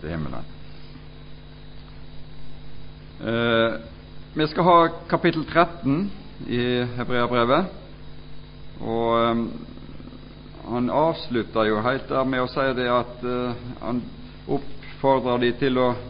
til himmelen. Vi skal ha kapittel 13 i Hebreabrevet, og han avslutter jo helt der med å si det at han oppfordrer de til å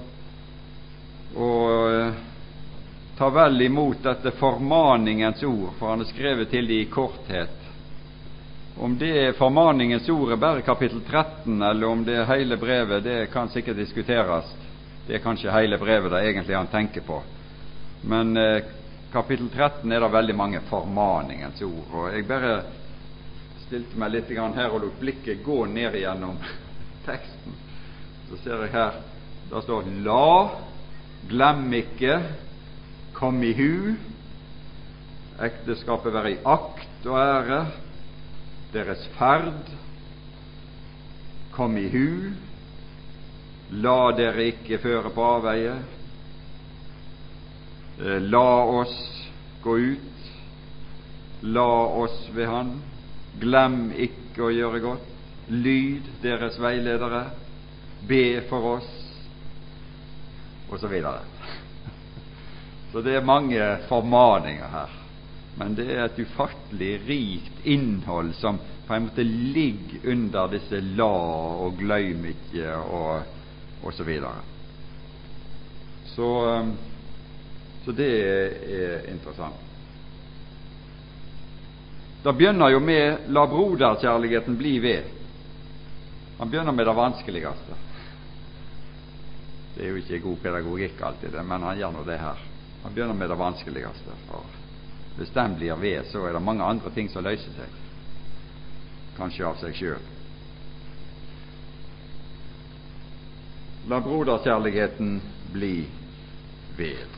ta vel imot dette formaningens ord, for han har skrevet til de i korthet. Om det er formaningens ord bare kapittel 13, eller om det er hele brevet, det kan sikkert diskuteres. Det er kanskje hele brevet det egentlig han tenker på. Men kapittel 13 er det veldig mange formaningens ord, og jeg bare stilte meg litt her og lot blikket gå ned igjennom teksten. Så ser jeg her, der står la, glem ikke, kom i hu, ekteskapet være i akt og ære, deres ferd, kom i hu, la dere ikke føre på avveie, la oss gå ut, la oss ved han, glem ikke å gjøre godt, lyd deres veiledere, be for oss, og så videre. Så det er mange formaninger her, men det er et ufattelig rikt innhold som på en måte ligger under disse la og glem ikke og så videre. Så det er interessant. Da begynner jo med la broderkjærligheten bli ved. Han begynner med det vanskeligste. Det er jo ikke god pedagogikk alltid, men han gjør nå det her. Han begynner med det vanskeligste, for hvis den blir ved, så er det mange andre ting som løser seg, kanskje av seg selv. La broderkjærligheten bli ved.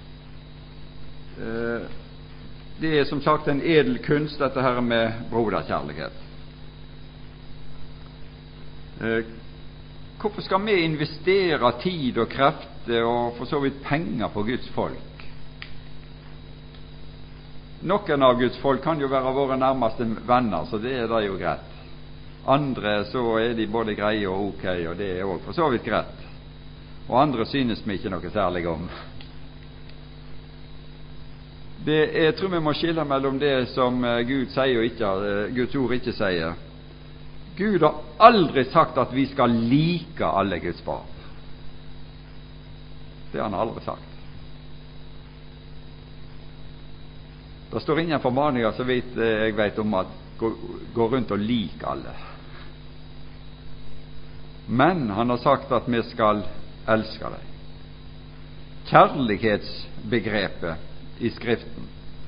Det er som sagt en edel kunst, dette her med broderkjærlighet. Hvorfor skal vi investere tid og krefter og for så vidt penger på Guds folk? Noen av Guds folk kan jo være våre nærmeste venner, så det er da jo greit. Andre så er de både greie og ok, og det er også for så vidt greit. Og andre synes vi ikke noe særlig om. Jeg tror vi må skille mellom det som Gud sier og ikke, Guds ord ikke sier. Gud har aldri sagt at vi skal like alle Guds barn. Det har han aldri sagt. Det står ingen formaninger så vidt jeg vet om at gå rundt og like alle. Men han har sagt at vi skal elske dem. Kjærlighetsbegrepet i Skriften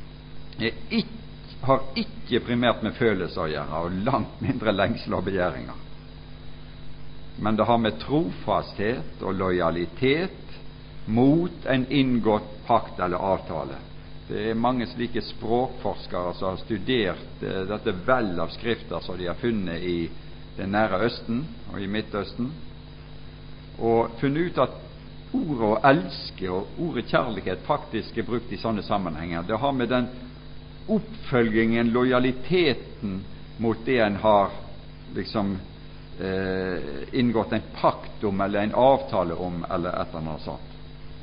har ikke primært med følelser å gjøre, og langt mindre lengsel og begjæringer. Men det har med trofasthet og lojalitet mot en inngått pakt eller avtale. Det er mange slike språkforskere som har studert dette vell av skrifter som de har funnet i det nære Østen og i Midtøsten, og funnet ut at ordet å elske og ordet kjærlighet faktisk er brukt i sånne sammenhenger. Det har med den oppfølgingen, lojaliteten mot det en har liksom inngått en pakt om eller en avtale om eller et eller annet sånt.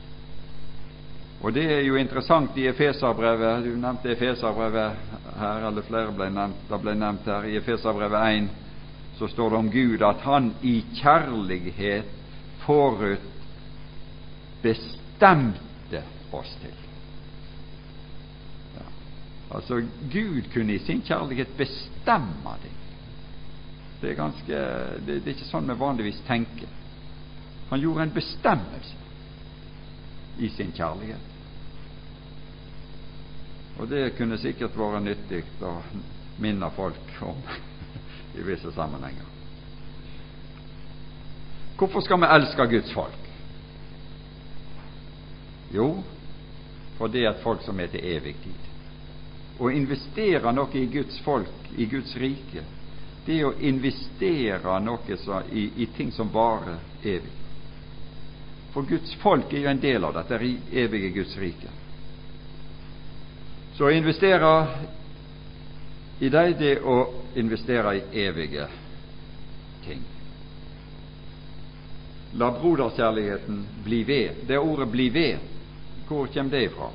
Og det er jo interessant i Efeserbrevet. Du nevnte Efeserbrevet her, eller flere ble nevnt. Det ble nevnt her i Efeserbrevet 1, så står det om Gud at han i kjærlighet forut bestemte oss til. Ja. Altså Gud kunne i sin kjærlighet bestemme det. Det er ikke sånn vi vanligvis tenker. Han gjorde en bestemmelse i sin kjærlighet. Og det kunne sikkert være nyttig å minne folk om i visse sammenhenger. Hvorfor skal vi elske Guds folk? Jo, for det er et folk som er til evig tid. Å investere noe i Guds folk, i Guds rike, det er å investere noe i ting som varer evig. For Guds folk er jo en del av dette evige Guds rike. Så å investere i deg, det å investere i evige ting. la broderskjærligheten bli ved. Det ordet 'bli ved', hvor kommer det ifra?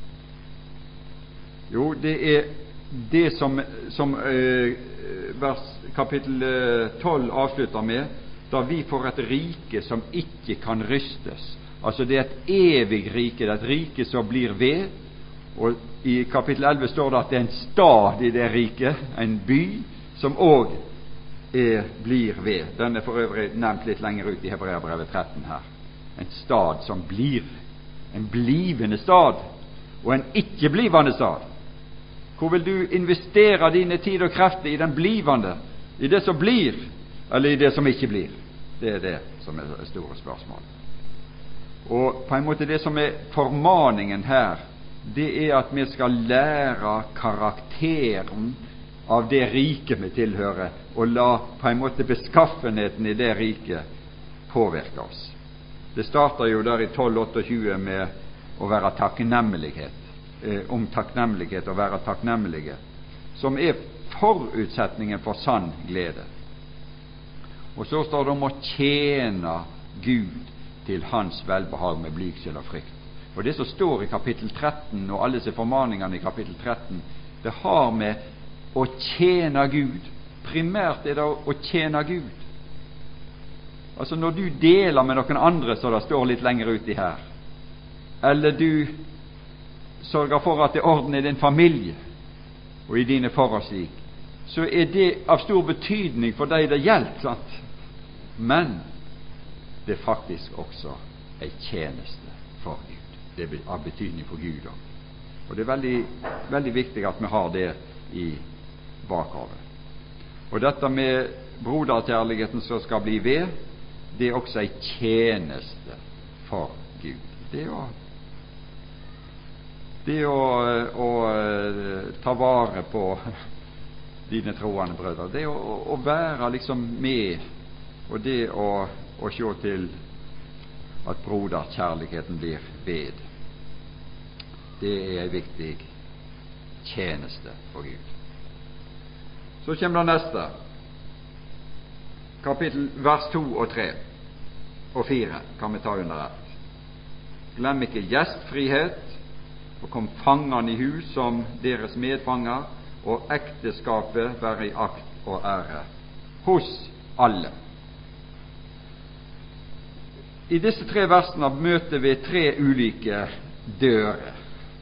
Jo, det er det som kapittel 12 avslutter med, da vi får et rike som ikke kan rystes. Altså det er et evig rike, det er et rike som blir ved. Og i kapittel 11 står det at det er en stad i det riket, en by, som også blir ved. Den er for øvrig nevnt litt lenger ut i Hebreabrevet 13 her. En stad som blir, en blivende stad, og en ikke-blivende stad. Hvor vil du investere dine tid og krefter? I den blivende, i det som blir, eller i det som ikke blir? Det er det som er det store spørsmålet. Og på en måte det som er formaningen her, det er at vi skal lære karakteren av det riket vi tilhører, og la på en måte beskaffenheten i det riket påvirke oss. Det starter jo der i 12:28 med å være takknemlighet, om takknemlighet og være takknemlige, som er forutsetningen for sann glede. Og så står det om å tjene Gud til Hans velbehag med blygsel og frykt. Og det som står i kapittel 13 og alle disse formaningene i kapittel 13, det har med å tjene Gud. Primært er det å tjene Gud. Altså når du deler med noen andre, så det står litt lenger uti her, eller du sørger for at det er orden i din familie og i dine forhold slik, så er det av stor betydning for deg det gjelder, sant? Men det er faktisk også en tjeneste for Gud. Det er av betydning for Gud også. Og det er veldig, veldig viktig at vi har det i bakhodet. Og dette med broderkjærligheten som skal bli ved, det er også en tjeneste for Gud. Det å ta vare på dine troende brødre, det å være liksom med, og det å se til at broderkjærligheten blir ved, det er en viktig tjeneste for Gud. Så kommer det neste, kapittel vers 2 og 3 og 4 kan vi ta under ett. Glem ikke gjestfrihet, og kom fangene i hus som deres medfanger, og ekteskapet være i akt og ære hos alle. I disse 3 versene møter vi 3 ulike dører.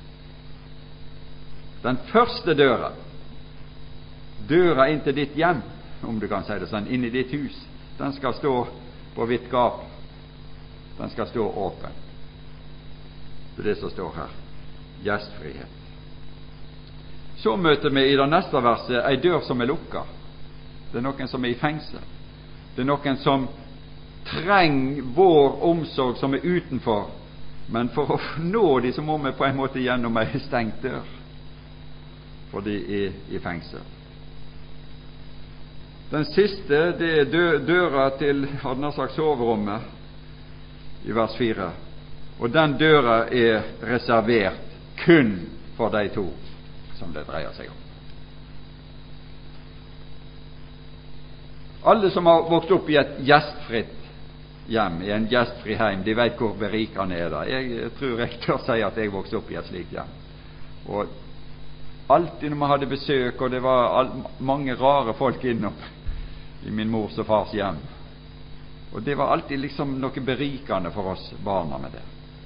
Den første døra inn til ditt hjem, om du kan si det sånn, inn i ditt hus, den skal stå på vidt gap. Den skal stå åpen. Det er det som står her. Gjestfrihet. Så møter vi i det neste verset ei dør som er lukka. Det er noen som er i fengsel. Det er noen som trenger vår omsorg, som er utenfor, men for å nå de så må vi på en måte gjennom ei stengt dør, for de er i fengsel. Den siste, det er døra til, hadde nær sagt, soverommet i vers 4, og den døra er reservert kun for de 2 som det dreier seg om. Alle som har vokst opp i et gjestfritt hjem, i en gjestfri heim, de vet hvor berikende er det. Jeg tror jeg tør si at jeg vokste opp i et slikt hjem. Og alltid når vi hadde besøk, og det var mange rare folk innom i min mors og fars hjem, og det var alltid liksom noe berikende for oss barna med det.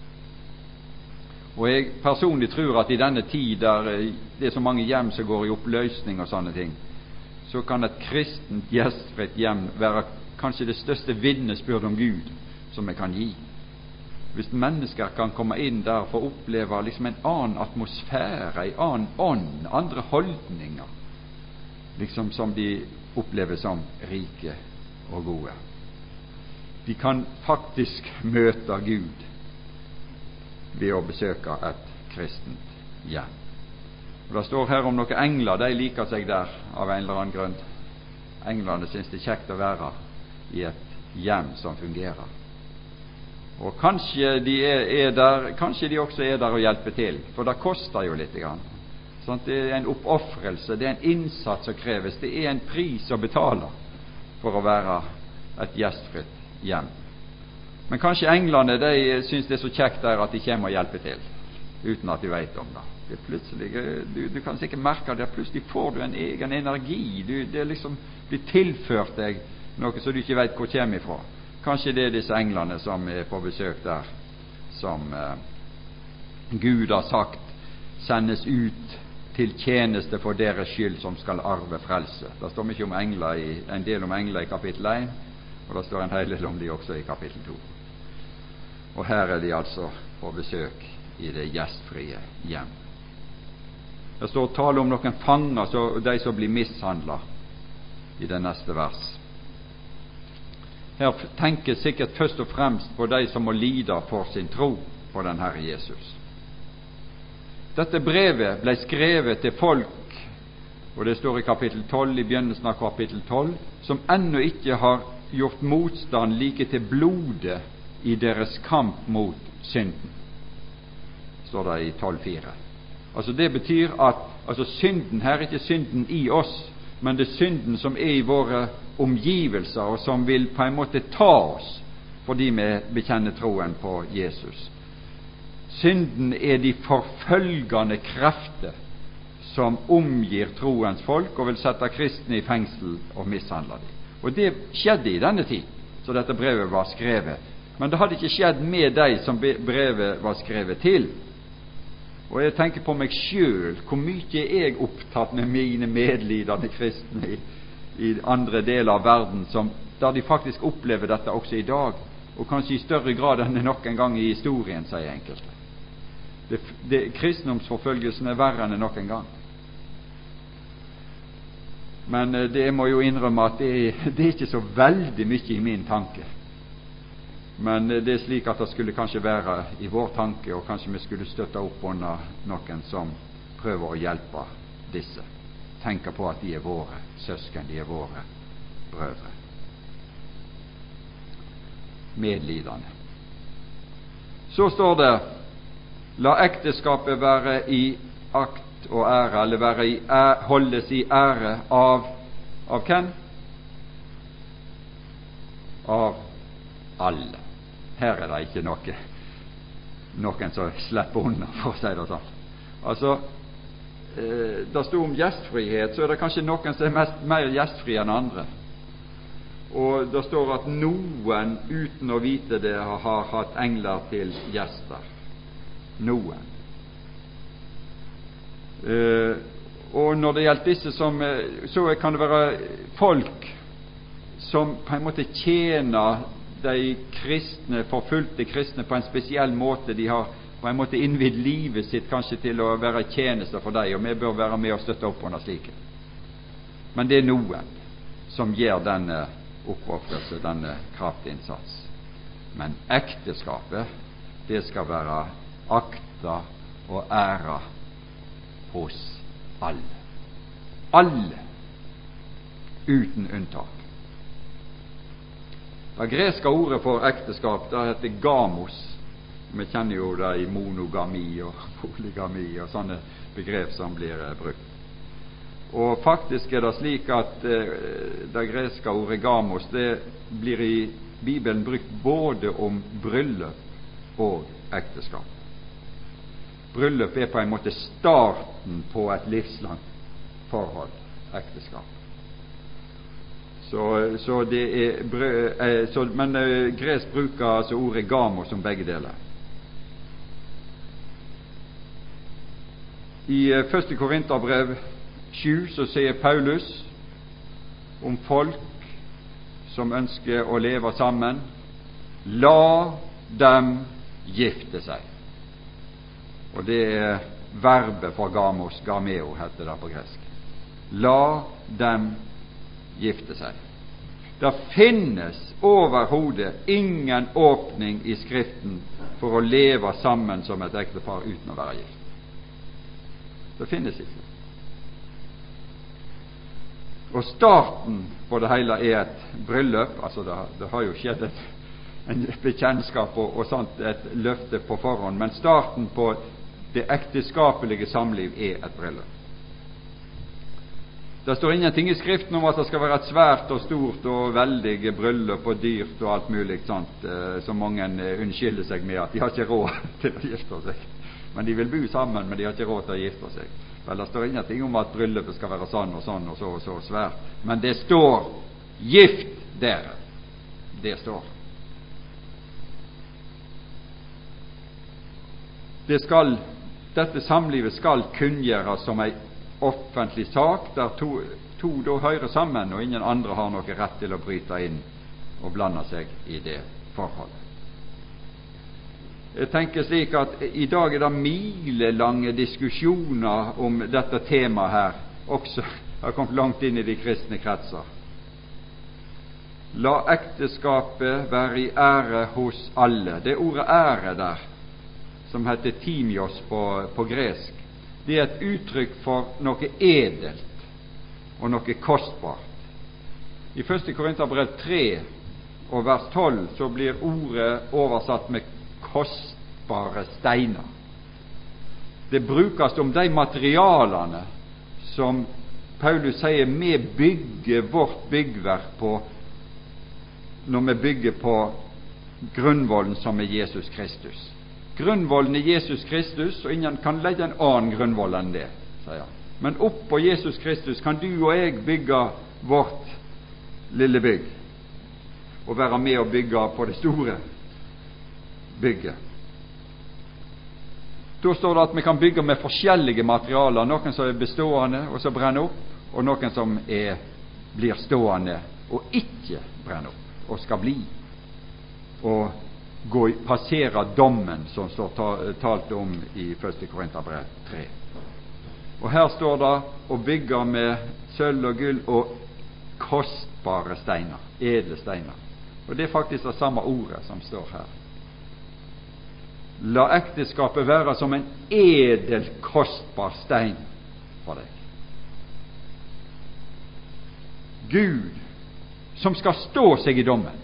Og jeg personlig tror at i denne tid der det er så mange hjem som går i oppløsning og sånne ting, så kan et kristent gjestfritt hjem være kanskje det største vitnesbyrd om Gud som vi kan gi. Hvis mennesker kan komme inn der for å oppleve liksom en annen atmosfære, en annen ånd, andre holdninger, liksom som de opplever som rike og gode. De kan faktisk møte Gud ved å besøke et kristent hjem. Og det står her om noen engler, de liker seg der av en eller annen grunn. Englene synes det er kjekt å være i et hjem som fungerer. Og kanskje de er der, kanskje de også er der og hjelper til, for det koster jo litt grann. Sånn, det er en oppoffrelse, det er en innsats som kreves, det er en pris å betale for å være et gjestfritt hjem. Men kanskje englene, de synes det så kjekt der at de kommer og hjelper til, uten at de vet om det. Det er plutselig, du kan sikkert merke det, plutselig får du en egen energi, det liksom blir tilført deg noe som du ikke vet hvor kommer ifra. Kanskje det er disse englene som er på besøk der, som Gud har sagt sendes ut til tjeneste for deres skyld som skal arve frelse. Det står mye om engler en del om engler i kapittel 1, og det står en hel del om de også i kapittel 2. Og her er de altså på besøk i det gjestfrie hjem. Det står tale om noen fanger, de som blir mishandlet i det neste vers. Her tenker sikkert først og fremst på de som må lide for sin tro på den Herre Jesus. Dette brevet ble skrevet til folk, og det står i kapittel 12, i begynnelsen av kapittel 12, som ennå ikke har gjort motstand like til blodet i deres kamp mot synden, står det i 12,4. Altså det betyr at synden her er ikke synden i oss, men det er synden som er i våre omgivelser, og som vil på en måte ta oss fordi vi bekjenner troen på Jesus. Synden er de forfølgende krefter som omgir troens folk og vil sette kristne i fengsel og mishandle dem. Og det skjedde i denne tid, så dette brevet var skrevet. Men det hadde ikke skjedd med de som brevet var skrevet til. Og jeg tenker på meg selv, hvor mye er jeg opptatt med mine medlidende kristne i andre deler av verden, der de faktisk opplever dette også i dag, og kanskje i større grad enn noen gang i historien, sier enkelte. Kristendomsforfølgelsen er verre enn noen gang. Men det må jo innrømme at det er ikke så veldig mye i min tanke. Men det er slik at det skulle kanskje være i vår tanke, og kanskje vi skulle støtte opp under noen som prøver å hjelpe disse. Tenker på at de er våre søsken, de er våre brødre. Medlidende. Så står det: la ekteskapet være i akt og ære, eller holdes i ære av hvem? Av alle. Her er det ikke noen som slipper unna, for å si det sånn. Altså, det står om gjestfrihet, så er det kanskje noen som er mer gjestfri enn andre. Og det står at noen, uten å vite det, har hatt engler til gjester. Noen. Og når det gjelder disse så kan det være folk som på en måte tjener de kristne, forfulgte kristne, på en spesiell måte. De har på en måte innvidd livet sitt kanskje til å være tjenester for dem, og vi bør være med og støtte opp under slike. Men det er noen som gjør denne oppofrelse, denne kraftinnsats. Men ekteskapet, det skal være akta og æra hos alle. Alle, uten unntak. Det greske ordet for ekteskap, det heter gamos. Vi kjenner jo det i monogami og polygami og sånne begrep som blir brukt. Og faktisk er det slik at det greske ordet gamos, det blir i Bibelen brukt både om bryllup og ekteskap. Bryllup er på en måte starten på et livslangt forhold, ekteskap. Men gresk bruker altså ordet gamos som begge deler. I 1. Korinterbrev 7 så sier Paulus om folk som ønsker å leve sammen: la dem gifte seg. Og det er verbet for gamos, gameo heter det på gresk. La dem gifte seg. Det finnes overhodet ingen åpning i Skriften for å leve sammen som et ektepar uten å være gift. Det finnes ikke. Og starten på det hele er et bryllup. Altså det har jo skjedd en bekjennskap og sånt, et løfte på forhånd, men starten på det ekteskapelige samliv er et bryllup. Det står ingenting i Skriften om at det skal være et svært og stort og veldig bryllup og dyrt og alt mulig sånt, som mange unnskylder seg med at de har ikke råd til å gifte seg. Men de vil bo sammen, men de har ikke råd til å gifte seg. Vel, det står ingenting om at bryllupet skal være sånn og sånn og så svært. Men det står gift dere. Det står. Dette samlivet skal kunngjøres som ei offentlig sak, der to da hører sammen, og ingen andre har noe rett til å bryte inn og blande seg i det forholdet. Jeg tenker slik at i dag er det milelange diskusjoner om dette temaet her, også har kommet langt inn i de kristne kretser. La ekteskapet være i ære hos alle. Det ordet ære der, som heter timios på gresk, det er et uttrykk for noe edelt og noe kostbart. I 1. Korinterbrev 3 og vers 12 så blir ordet oversatt med kostbare steiner. Det brukes om de materialene som Paulus sier vi bygger vårt byggverk på når vi bygger på grunnvollen som er Jesus Kristus. Grunnvollen er Jesus Kristus, og ingen kan legge en annen grunnvoll enn det, sier han. Men oppå Jesus Kristus kan du og jeg bygge vårt lille bygg, og være med å bygge på det store bygget. Da står det at vi kan bygge med forskjellige materialer, noen som er bestående og som brenner opp, og noen som blir stående og ikke brenner opp, og skal bli, og passere dommen som står talt om i 1. Korinterbrev 3. Og her står det å bygge med sølv og gull og kostbare steiner, edle steiner. Og det er faktisk det samme ordet som står her. La ekteskapet være som en edel, kostbar stein for deg. Gud, som skal stå seg i dommen.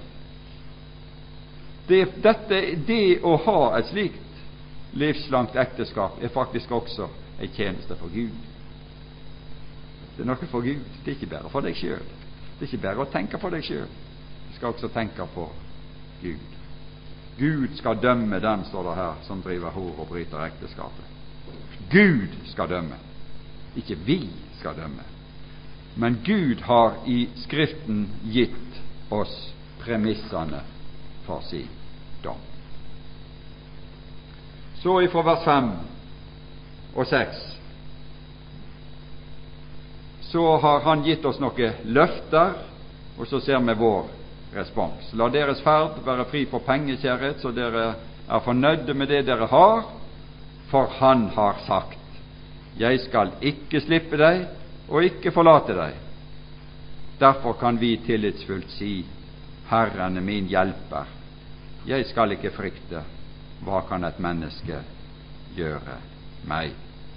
Det å ha et slikt livslangt ekteskap er faktisk også en tjeneste for Gud. Det er noe for Gud. Det er ikke bare for deg selv. Det er ikke bare å tenke på deg selv. Du skal også tenke på Gud. Gud skal dømme den, står det her, som driver hor og bryter ekteskapet. Gud skal dømme. Ikke vi skal dømme. Men Gud har i Skriften gitt oss premissene for sin dom. Så ifra vers 5 og 6 så har han gitt oss noen løfter, og så ser vi vår respons. La deres ferd være fri for pengekjærhet, så dere er fornøyde med det dere har, for han har sagt: jeg skal ikke slippe deg og ikke forlate deg. Derfor kan vi tillitsfullt si: Herren er min hjelper. Jeg skal ikke frykte. Hva kan et menneske gjøre meg?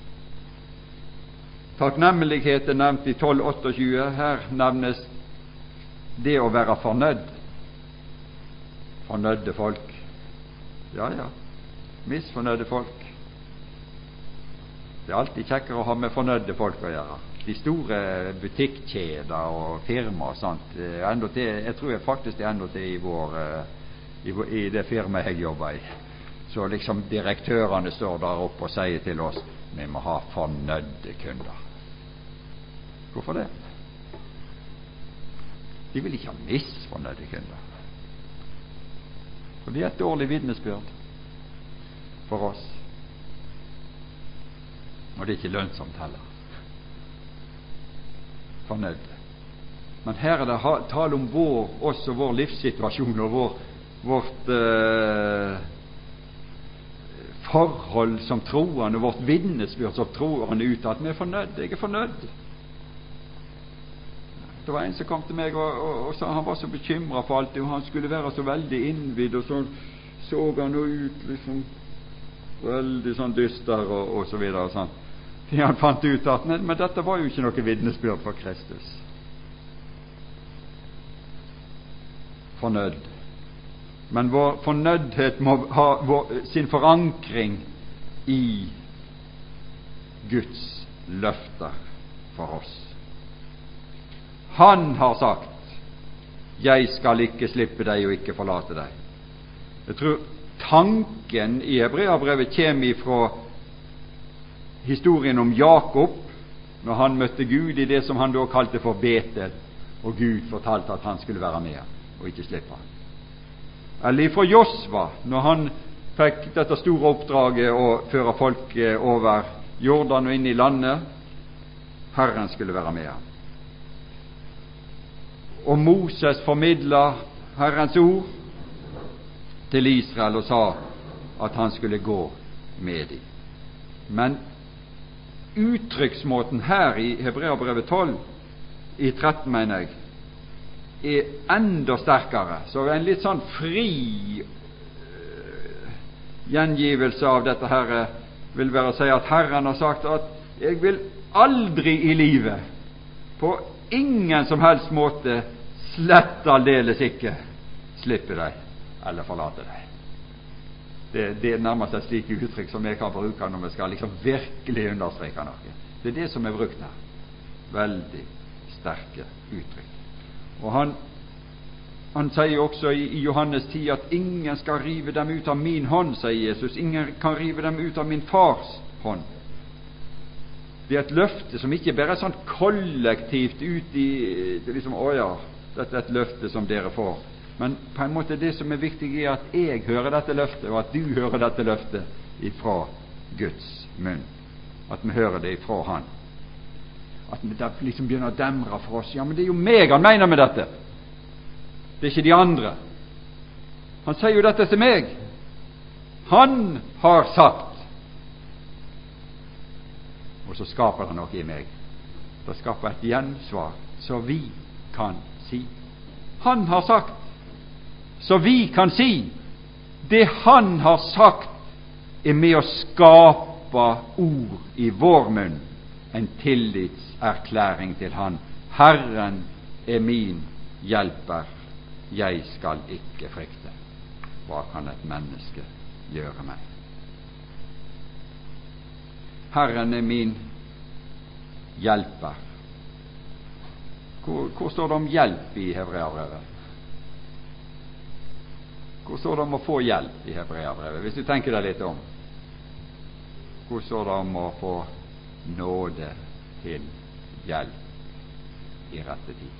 Takknemlighet er nevnt i 12:28. Her nevnes det å være fornøyd. Fornøyde folk. Ja, misfornøyde folk. Det er alltid kjekkere å ha med fornøyde folk å gjøre. De store butikkjeder og firma og sånt. Jeg tror faktisk det er enda til i det firmaet jeg jobber i. Så liksom direktørene står der oppe og sier til oss: vi må ha fornøyde kunder. Hvorfor det? De vil ikke ha misfornøyde kunder. For det er et dårlig vitnesbyrd for oss. Og det er ikke lønnsomt heller. Fornøyde. Men her er det tale om også vår livssituasjon og vårt forhold som troende, vårt vitnesbyrd som troende ut, at vi er fornøyd. Jeg er fornøyd. Det var en som kom til meg og sa han var så bekymret for alt det, og han skulle være så veldig innvidd, og så han jo ut liksom veldig sånn dyster og så videre og sånn. Til han fant ut at men dette var jo ikke noe vitnesbyrd for Kristus. Fornøyd. Men vår fornøydhet må ha sin forankring i Guds løfter for oss. Han har sagt: jeg skal ikke slippe deg og ikke forlate deg. Jeg tror tanken i Hebreabrevet kommer fra historien om Jakob, når han møtte Gud i det som han da kalte for Betel, og Gud fortalte at han skulle være med og ikke slippe han. Eller fra Josva, når han fikk dette store oppdraget å føre folket over Jordan og inn i landet. Herren skulle være med ham. Og Moses formidla Herrens ord til Israel og sa at han skulle gå med dem. Men uttrykksmåten her i Hebreabrevet 12, i 13 mener jeg, er enda sterkere. Så en litt sånn fri gjengivelse av dette her vil være å si at Herren har sagt at jeg vil aldri i livet, på ingen som helst måte, slett aldeles ikke slippe deg eller forlate deg. Det er nærmest et slik uttrykk som jeg kan bruke når vi skal liksom virkelig understreke noe. Det er det som er brukt her. Veldig sterke uttrykk. Og han sier også i Johannes 10 at ingen skal rive dem ut av min hånd, sier Jesus. Ingen kan rive dem ut av min fars hånd. Det er et løfte som ikke bare er sånn kollektivt ut i liksom, å ja, dette er et løfte som dere får. Men på en måte det som er viktig er at jeg hører dette løftet, og at du hører dette løftet ifra Guds munn. At vi hører det ifra Han. At det liksom begynner å demre for oss. Ja, men det er jo meg han mener med dette. Det er ikke de andre. Han sier jo dette til meg. Han har sagt. Og så skaper det noe i meg. Det skaper et gjensvar, så vi kan si. Han har sagt. Så vi kan si det han har sagt, er med å skape ord i vår munn, en tillitserklæring til Han. Herren er min hjelper, jeg skal ikke frykte. Hva kan et menneske gjøre meg? Herren er min hjelper. Hvor står det om hjelp i Hebreabrevet? Hvor står det om å få hjelp i Hebreabrevet? Hvis du tenker deg litt om. Hvor står det om å få nåde til hjelp i rette tid?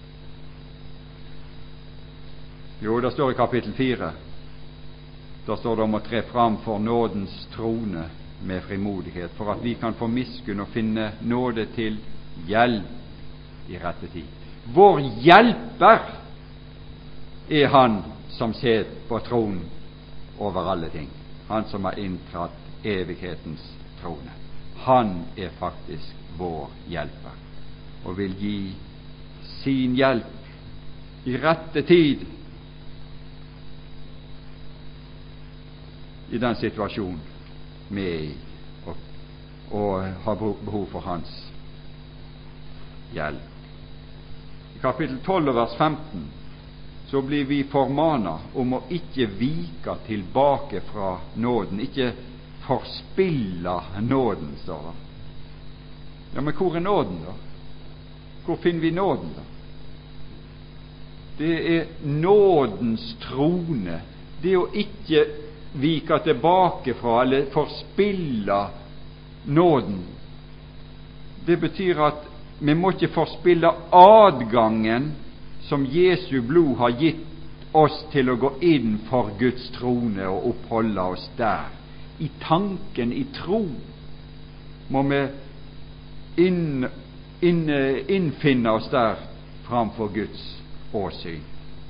Jo, det står i kapittel 4. Da står det om å tre fram for nådens trone med frimodighet, for at vi kan få miskunn og finne nåde til hjelp i rette tid. Vår hjelper er Han som sitter på tronen over alle ting. Han som har inntratt evighetens trone. Han er faktisk vår hjelper, og vil gi sin hjelp i rette tid i den situasjonen vi er i, og har behov for hans hjelp. I kapittel 12 vers 15 så blir vi formanet om å ikke vike tilbake fra nåden, ikke forspille nåden, står det. Ja, men hvor er nåden da? Hvor finner vi nåden da? Det er nådens trone, det å ikke vike tilbake fra eller forspille nåden. Det betyr at vi må ikke forspille adgangen som Jesu blod har gitt oss til å gå inn for Guds trone og oppholde oss der. I tanken, i tro, må vi innfinne oss der framfor Guds åsyn.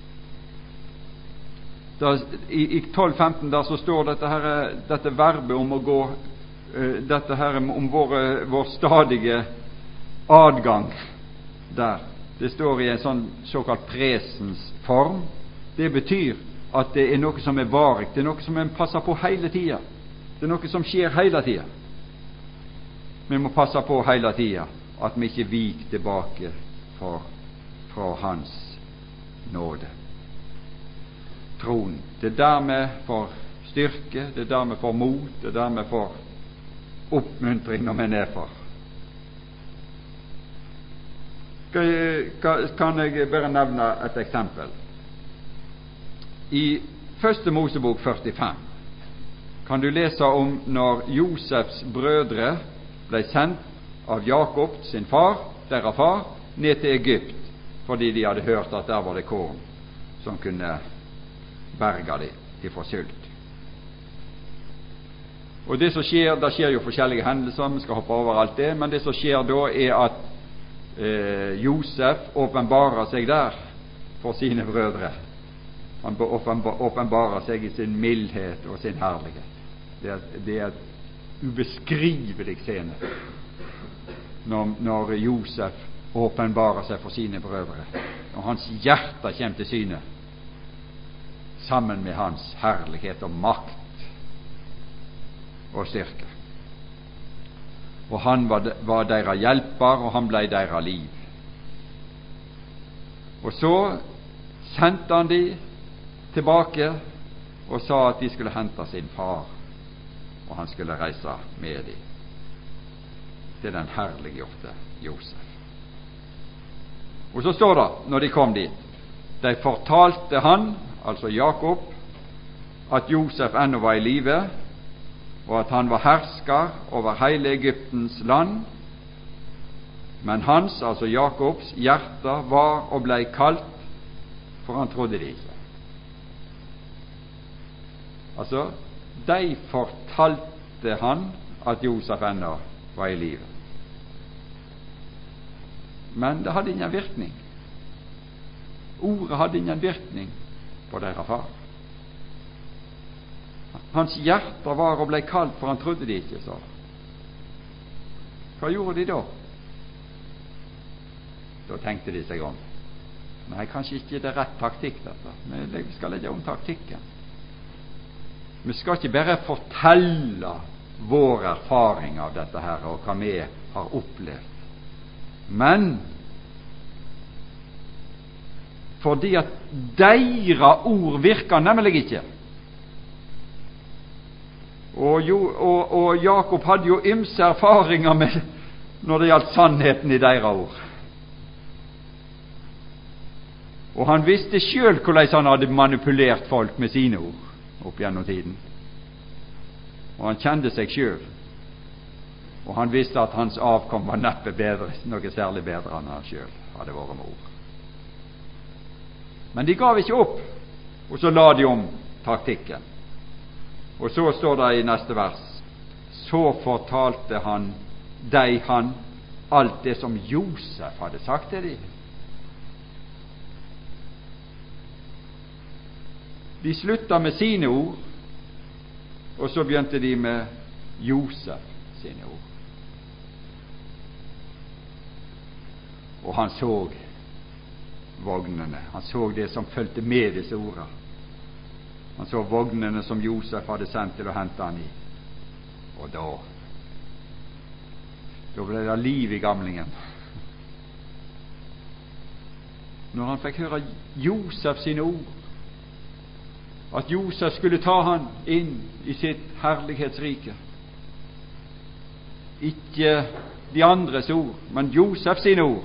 I 12:15 der så står dette verbet om å gå, dette her om vår stadige adgang der. Det står i en sånn såkalt presens form. Det betyr at det er noe som er varig, det er noe som en passer på hele tida. Det er noe som skjer hele tida. Vi må passe på hele tida at vi ikke viker tilbake fra Hans nåde. Troen. Det er der vi får styrke, det er der vi får mot, det er der vi får oppmuntring når vi er nedfor. kan jeg bare nevne et eksempel. I Første Mosebok 45 kan du lese om når Josefs brødre ble sendt av Jakob, sin far, deres far, ned til Egypt, fordi de hadde hørt at der var det korn som kunne berge dem fra sult. Og det skjer jo forskjellige hendelser, vi skal hoppe over alt det, men det som skjer da er at Josef åpenbarer seg der for sine brødre. Han åpenbarer seg i sin mildhet og sin herlighet. Det er et ubeskrivelig scene når Josef åpenbarer seg for sine brødre, og hans hjerte kommer til syne sammen med hans herlighet og makt og styrke. Og han var deres hjelper, og han ble deres liv. Og så sendte han de tilbake og sa at de skulle hente sin far, og han skulle reise med dem til den herliggjorte Josef. Og så står det, når de kom dit, de fortalte han, altså Jakob, at Josef ennå var i live, og at han var hersker over hele Egyptens land, men hans, altså Jakobs, hjerte var og ble kaldt, for han trodde det ikke. Altså, de fortalte han at Josef ennå var i live. Men det hadde ingen virkning. Ordet hadde ingen virkning på deres far. Hans hjerte var og ble kaldt, for han trodde det ikke, sa. Hva gjorde de da? Da tenkte de seg om. Nei, kanskje ikke det er rett taktikk, dette. Vi skal legge om taktikken. Vi skal ikke bare fortelle vår erfaring av dette her, og hva vi har opplevd. Men fordi at deres ord virker nemlig ikke. Og Jakob hadde jo ymse erfaringer med når det gjaldt sannheten i deres ord. Og han visste selv hvordan han hadde manipulert folk med sine ord opp gjennom tiden. Og han kjente seg selv. Og han visste at hans avkom var neppe bedre, noe særlig bedre enn han selv hadde vært med ord. Men de gav ikke opp, og så la de om taktikken. Og så står det i neste vers: så fortalte han alt det som Josef hadde sagt til dem. De slutta med sine ord, og så begynte de med Josef sine ord. Og han så vognene, han så det som fulgte med disse ordene. Han så vognene som Josef hadde sendt til å hente han i. Og da ble det liv i gamlingen. Når han fikk høre Josef sine ord, at Josef skulle ta han inn i sitt herlighetsrike. Ikke de andres ord, men Josef sine ord.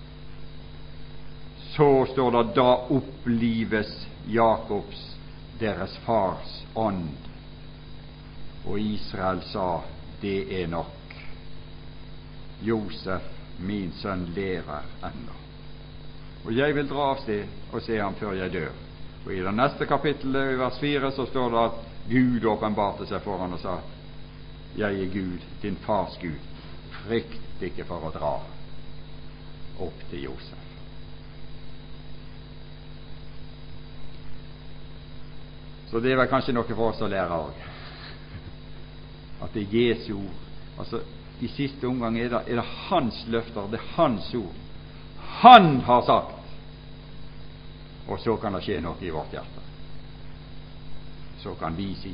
Så står det: da opplives Jakobs, deres fars ånd. Og Israel sa: det er nok. Josef, min sønn, lever ennå. Og jeg vil dra av sted og se ham før jeg dør. Og i det neste kapittelet, i vers 4, så står det at Gud åpenbarte seg for han og sa: jeg er Gud, din fars Gud. Frykt ikke for å dra opp til Josef. Så det er vel kanskje noe for oss å lære òg, at det er Jesu ord. Altså, i siste omgang er det hans løfter, det er hans ord. Han har sagt, og så kan det skje noe i vårt hjerte. Så kan vi si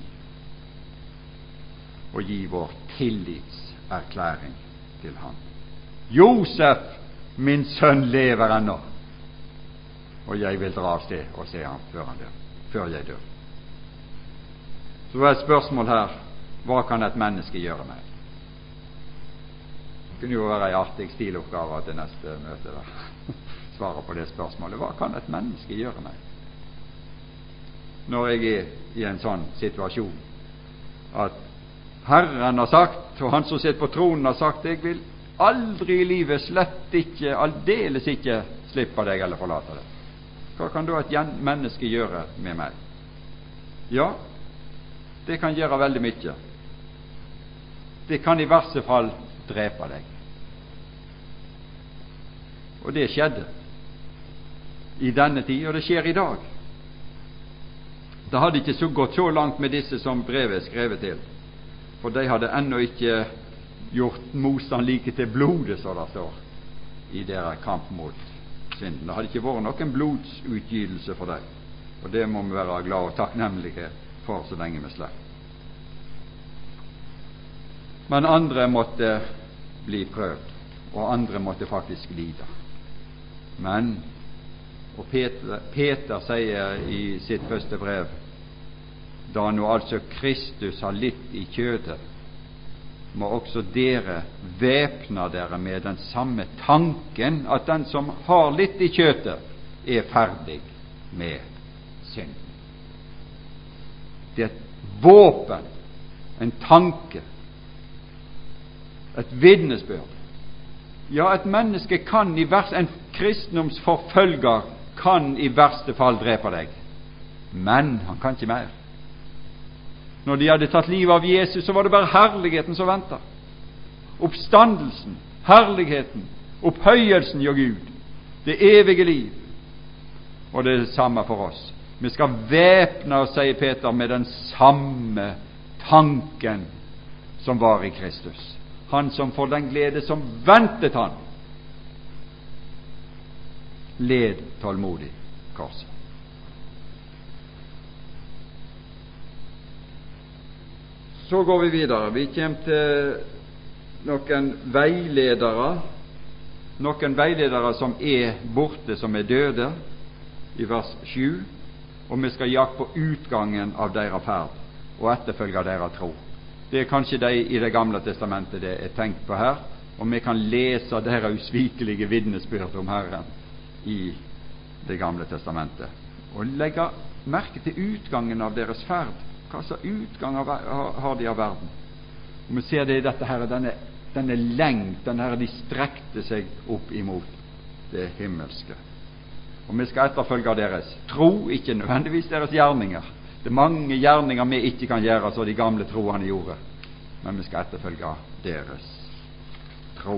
og gi vår tillitserklæring til han. Josef, min sønn, lever ennå, og jeg vil dra av sted og se ham før jeg dør. Så er et spørsmål her: hva kan et menneske gjøre med? kunne jo være en artig stiloppgave til neste møte da. Svare på det spørsmålet. Hva kan et menneske gjøre meg når jeg er i en sånn situasjon at Herren har sagt, og Han som sitter på tronen har sagt, jeg vil aldri i livet, slett ikke, aldeles ikke slippe deg eller forlate deg. Hva kan da et menneske gjøre med meg? Ja, det kan gjøre veldig mye. Det kan i verste fall drepe deg. Og det skjedde i denne tid, og det skjer i dag. Det hadde ikke så gått så langt med disse som brevet er skrevet til, for de hadde ennå ikke gjort motstand like til blodet, så det står, i deres kamp mot synden. Det hadde ikke vært noen blodsutgytelse for dem, og det må vi være glad og takknemlige for så lenge vi slipper. Men andre måtte bli prøvd, og andre måtte faktisk lide. Men, og Peter sier i sitt første brev, da nå altså Kristus har litt i kjødet, må også dere væpne dere med den samme tanken, at den som har litt i kjødet, er ferdig med synden. Det er et våpen, en tanke, et vitnesbyrd. Ja, et menneske kan en kristendomsforfølger kan i verste fall drepe deg, men han kan ikke mer. Når de hadde tatt livet av Jesus, så var det bare herligheten som ventet. Oppstandelsen, herligheten, opphøyelsen av Gud, det evige liv. Og det er det samme for oss. Vi skal væpne oss, sier Peter, med den samme tanken som var i Kristus. Han som for den glede som ventet han, led tålmodig korset. Så går vi videre. Vi kommer til noen veiledere som er borte, som er døde, i vers 7, og vi skal jakte på utgangen av deres ferd og etterfølge deres tro. Det er kanskje de i Det gamle testamentet det er tenkt på her, og vi kan lese deres usvikelige vitnesbyrd om Herren i Det gamle testamentet, og legge merke til utgangen av deres ferd. Hva slags utgang har de av verden? Og vi ser det i dette her, denne lengt, denne her, de strekte seg opp imot det himmelske. Og vi skal etterfølge deres tro, ikke nødvendigvis deres gjerninger. Det er mange gjerninger vi ikke kan gjøre som de gamle troende gjorde, men vi skal etterfølge deres tro.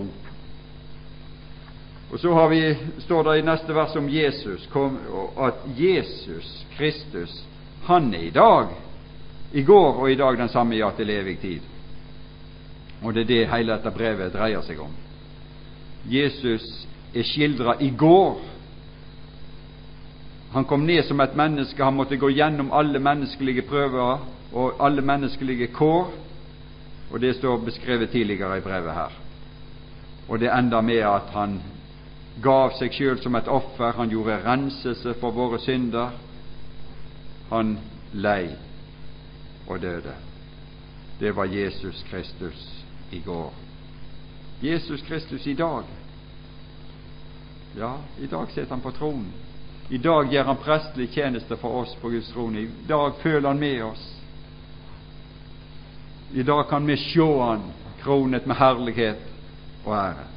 Og så står det i neste vers om Jesus, at Jesus Kristus, han er i dag, i går og i dag den samme, ja, til evig tid. Og det er det hele dette brevet dreier seg om. Jesus er skildret i går. Han kom ned som et menneske, han måtte gå gjennom alle menneskelige prøver og alle menneskelige kår, og det står beskrevet tidligere i brevet her. Og det ender med at han gav seg selv som et offer, han gjorde renselse for våre synder, han lei og døde. Det var Jesus Kristus i går. Jesus Kristus i dag. Ja, i dag sitter han på tronen. I dag gjør han prestelig tjeneste for oss på Guds trone. I dag føler han med oss. I dag kan vi se han kronet med herlighet og ære.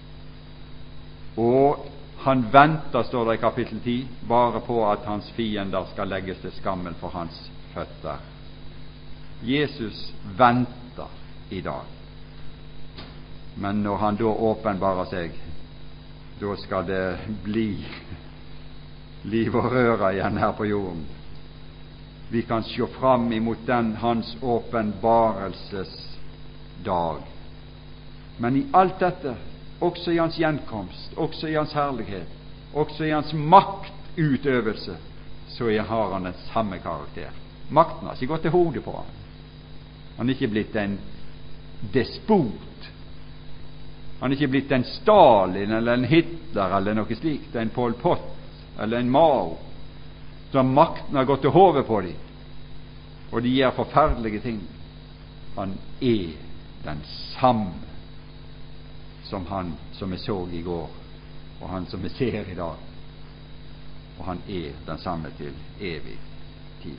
Og han venter, står det i kapittel 10, bare på at hans fiender skal legges til skammel for hans føtter. Jesus venter i dag. Men når han da åpenbarer seg, da skal det bli liv og røre igjen her på jorden. Vi kan se fram imot den hans åpenbarelses dag. Men i alt dette, også i hans gjenkomst, også i hans herlighet, også i hans maktutøvelse, så har han den samme karakter. Makten har ikke gått til hodet på ham. Han er ikke blitt en despot. Han er ikke blitt en Stalin eller en Hitler eller noe slikt, en Pol Pot eller en Mao. Så makten har gått til hodet på dem, og de gjør forferdelige ting. Han er den samme som han som vi så i går, og han som vi ser i dag. Og han den samme til evig tid.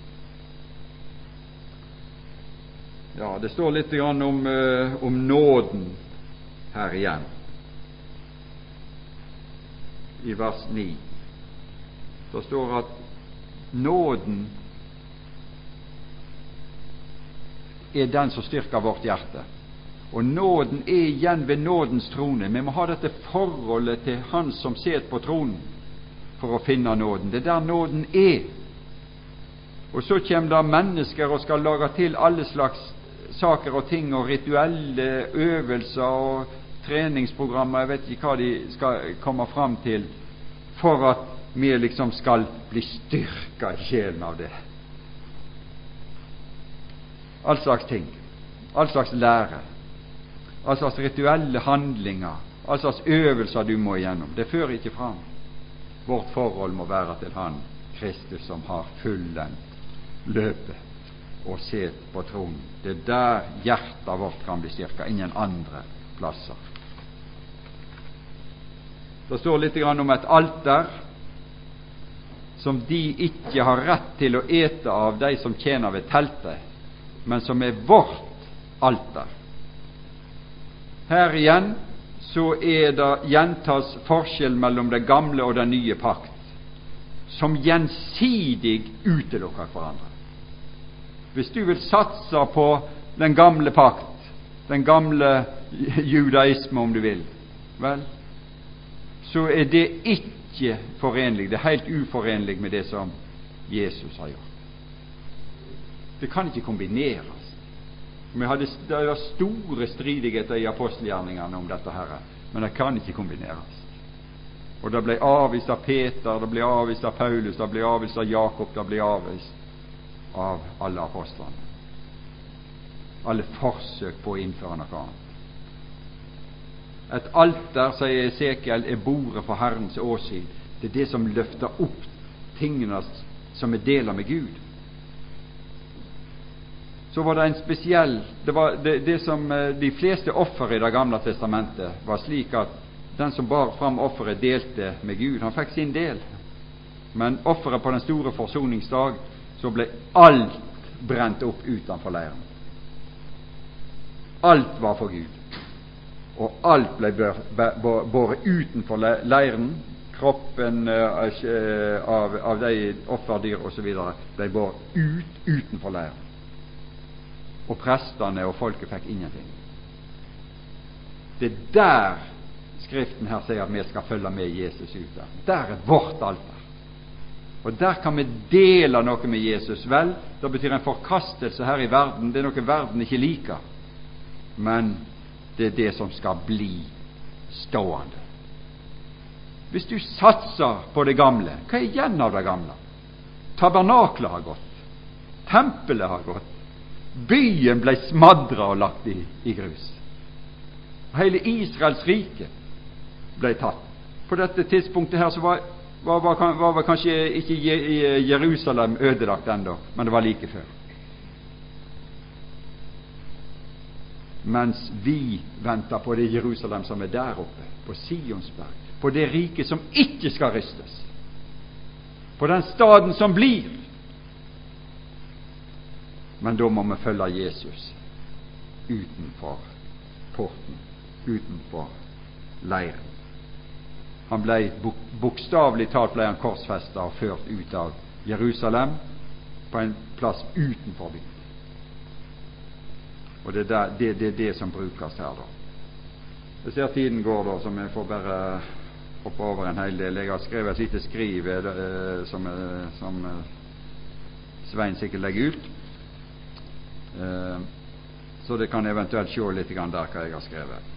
Ja, det står litt om nåden her igjen. I vers 9 det står at nåden den som styrker vårt hjerte. Og nåden igjen ved nådens trone. Vi må ha dette forholdet til han som sitter på tronen for å finne nåden. Det der nåden Og så kommer det mennesker og skal lage til alle slags saker og ting og rituelle øvelser og treningsprogrammer, jeg vet ikke hva de skal komme fram til, for at vi liksom skal bli styrket i sjelen av det. All slags ting, all slags lære, all slags rituelle handlinger, all slags øvelser du må igjennom. Det fører ikke fram. Vårt forhold må være til han, Kristus, som har fullendt løpet og set på tronen. Det der hjertet vårt kan bli styrket, ingen andre plasser. Det står litt om et alter som de ikke har rett til å ete av, de som tjener ved teltet, men som vårt alter. Her igjen så det gjentas forskjell mellom det gamle og den nye pakt, som gjensidig utelukker hverandre. Hvis du vil satse på den gamle pakt, den gamle judaisme om du vil, vel, så det ikke forenlig, det helt uforenlig med det som Jesus har gjort. Det kan ikke kombineres. Det var store stridigheter i apostelgjerningene om dette her, men det kan ikke kombineres. Og det ble avvist av Peter, det ble avvist av Paulus, det ble avvist av Jakob, det ble avvist av alle apostlene. Alle forsøk på å innføre noe annet. Et alter, sier Esekiel, bordet for Herrens åsyn. Det det som løfter opp tingene som deler med Gud. Så var det en spesiell, det som de fleste offer i det gamle testamentet var slik at den som bar fram offeret delte med Gud, han fikk sin del. Men offeret på den store forsoningsdag, så ble alt brent opp utenfor leiren. Alt var for Gud, og alt ble båret utenfor leiren. Kroppen av de offerdyr og så videre ble båret utenfor leiren. Og prestene og folket fikk ingenting. Det der Skriften her sier at vi skal følge med Jesus ut der. Der vårt alter. Og der kan vi dele noe med Jesus. Vel, det betyr en forkastelse her i verden. Det noe verden ikke liker. Men det det som skal bli stående. Hvis du satser på det gamle, hva igjen av det gamle? Tabernaklet har gått. Tempelet har gått. Byen ble smadret og lagt i grus. Hele Israels rike ble tatt. På dette tidspunktet her så var kanskje ikke Jerusalem ødelagt ennå, men det var like før. Mens vi venter på det Jerusalem som der oppe, på Sionsberg, på det riket som ikke skal rystes, på den staden som blir. Men da må vi følge Jesus utenfor porten, utenfor leiren. Han ble bokstavelig talt ble han korsfestet og ført ut av Jerusalem på en plass utenfor byen. Og det det som brukes her da. Jeg ser tiden går da, så jeg får bare hoppe over en hel del. Jeg har skrevet et lite skriv som Svein sikkert legger ut. Så det kan eventuelt se litt grann der hva jeg har skrevet.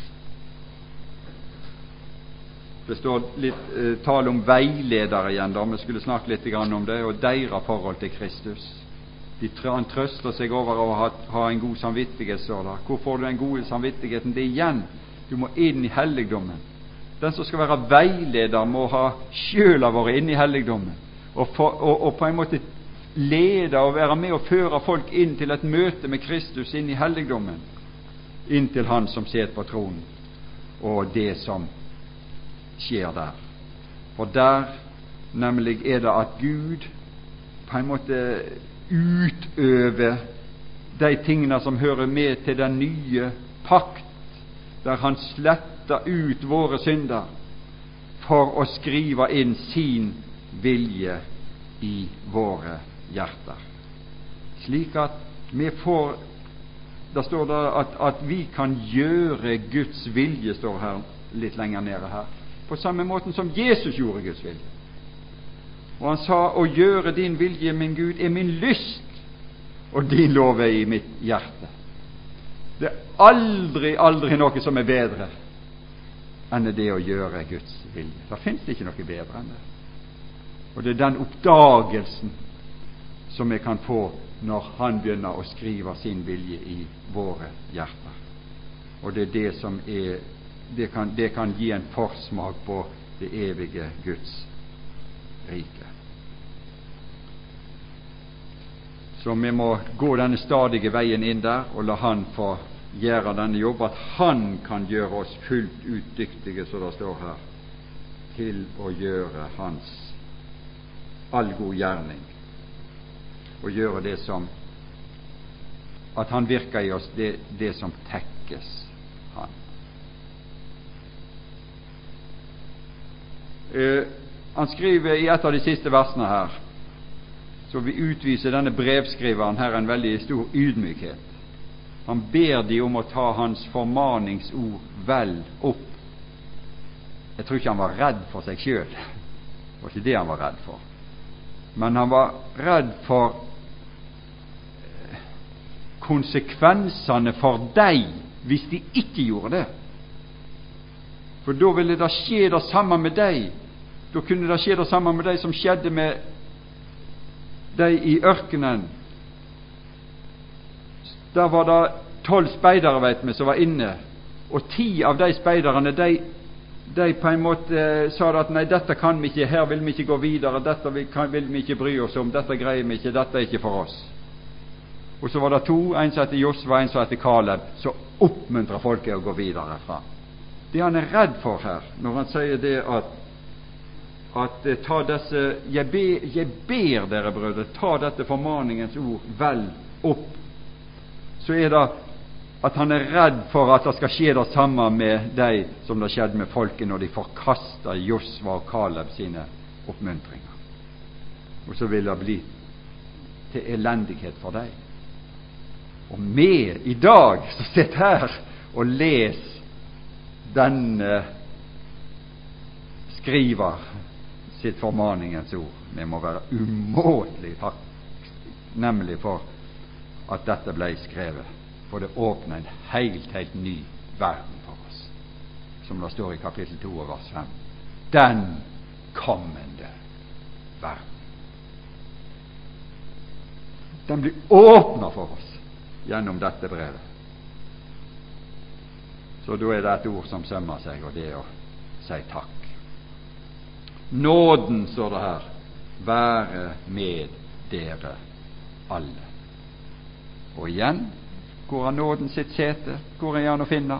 Det står litt tale om veiledere igjen da. Vi skulle snakke litt grann om det, og deres forhold til Kristus. Han trøster seg over å ha en god samvittighet, står der. Hvor får du den gode samvittigheten? Det igjen, du må inn i helligdommen. Den som skal være veileder må ha selv vært inn i helligdommen, og på en måte lede og være med og føre folk inn til et møte med Kristus inn i helligdommen, inn til han som sitter på tronen. og det som skjer der. For der nemlig er det at Gud på en måte utøver de tingene som hører med til den nye pakt, der han sletter ut våre synder for å skrive inn sin vilje i våre hjerter, slik at vi får, da står det at vi kan gjøre Guds vilje, står her litt lenger nede her, på samme måten som Jesus gjorde Guds vilje. Og han sa: å gjøre din vilje, min Gud, er min lyst, og din lov er i mitt hjerte. Det er aldri noe som er bedre enn det å gjøre Guds vilje. Det finnes ikke noe bedre enn det. Og det er den oppdagelsen som vi kan få når han begynner å skrive sin vilje i våre hjerter. Og det er det som det kan gi en forsmak på det evige Guds rike. Så vi må gå denne stadige veien inn der og la han få gjøre denne jobb, at han kan gjøre oss fullt ut dyktige, så det står her, til å gjøre hans all god gjerning, og gjøre det som at han virker i oss, det som tekkes han. Han skriver i et av de siste versene her, så vi utviser denne brevskriveren her en veldig stor ydmykhet. Han ber de om å ta hans formaningsord vel opp. Jeg tror ikke han var redd for seg selv. Det var ikke det han var redd for. Men han var redd for konsekvensene for deg hvis de ikke gjorde det. For da ville det skje det samme med deg. Da kunne det skje det samme med deg som skjedde med deg i ørkenen. Der var det 12 speidere, vet vi, som var inne, og 10 av de speiderne, de på en måte sa at nei, dette kan vi ikke, her vil vi ikke gå videre, dette vil vi ikke bry oss om, dette greier vi ikke, dette er ikke for oss. Og så var det 2, en som heter Josva, en som heter Kaleb, som oppmuntrer folket å gå videre fra. Det han er redd for her, når han sier det at ta disse, jeg ber dere brødre, ta dette formaningens ord vel opp, så er det at han er redd for at det skal skje det samme med deg som det skjedde med folket når de forkastet Josva og Kaleb sine oppmuntringer. Og så vil det bli til elendighet for deg. Og vi i dag som sitter her og les denne skriver sitt formaningens ord, vi må være umåtelig takknemlig for at dette ble skrevet, for det åpner en helt ny verden for oss, som det står i kapittel 2 og vers 5. Den kommende verden. Den blir åpnet for oss gjennom dette brevet. Så da er det et ord som sømmer seg, og det er å si takk. Nåden, står det her, være med dere alle. Og igjen, hvor er nåden sitt sete? Hvor er han å finne?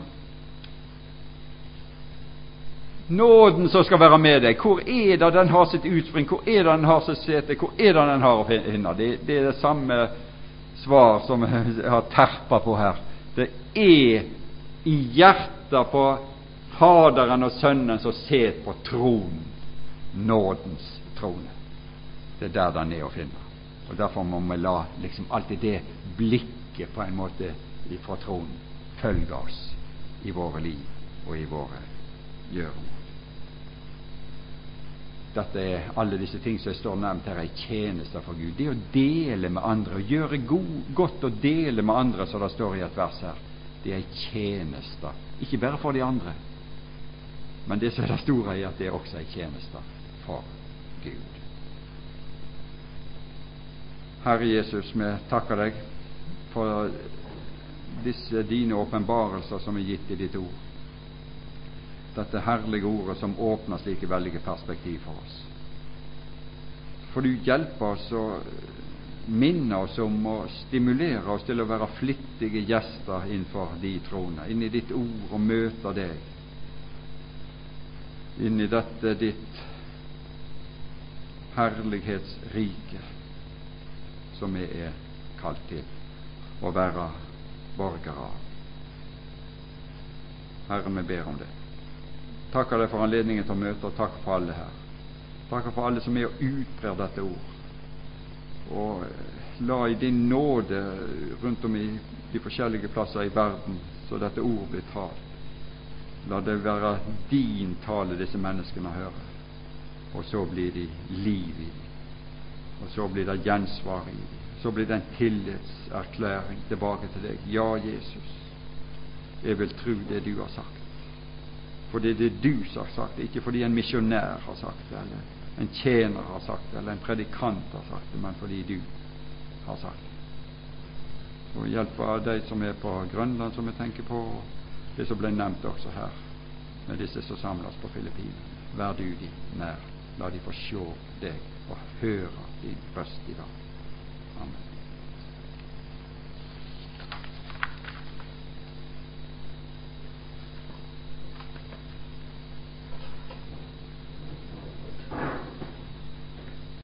Nåden som skal være med deg, hvor er det den har sitt utspring? Hvor er det den har sitt sete? Hvor er det den har å finne? Det er det samme svar som jeg har terpet på her. Det er i hjertet på Faderen og Sønnen som sitter på tronen, nådens trone. Det er der den er å finne. Og derfor må vi la liksom alltid det blikket på en måte fra tronen følge oss i våre liv og i våre gjøremål. Dette er alle disse ting som står nevnt her, er tjenester for Gud. Det å dele med andre, å gjøre godt og dele med andre, som det står i et vers her, det er tjenester, ikke bare for de andre, men det som er det store i at det er også er tjenester for Gud. Herre Jesus, vi takker deg for disse dine åpenbarelser som er gitt i ditt ord. Dette herlige ordet som åpner slike veldige perspektiv for oss. For du hjelper oss og minner oss om å stimulere oss til å være flittige gjester innenfor de trone, inn i ditt ord og møte deg inn i dette ditt herlighetsrike som vi er kalt til å være borgere av. Herre, vi ber om det. Takker deg for anledningen til å møte, og takk for alle her. Takker for alle som er og utbrer dette ord. Og la i din nåde rundt om i de forskjellige plasser i verden, så dette ord blir talt. La det være din tale disse menneskene hører, og så blir de liv i dem, og så blir det gjensvar i dem, så blir det en tillitserklæring tilbake til deg. Ja, Jesus, jeg vil tro det du har sagt, fordi det er du som har sagt det, ikke fordi en misjonær har sagt det, eller en tjener har sagt det, eller en predikant har sagt det, men fordi du har sagt det. Og hjelp av de som er på Grønland, som jeg tenker på, og det som ble nevnt også her, med disse som samles på Filippinene. Vær du de nær. La de få se deg og høre din røst i dag. Amen.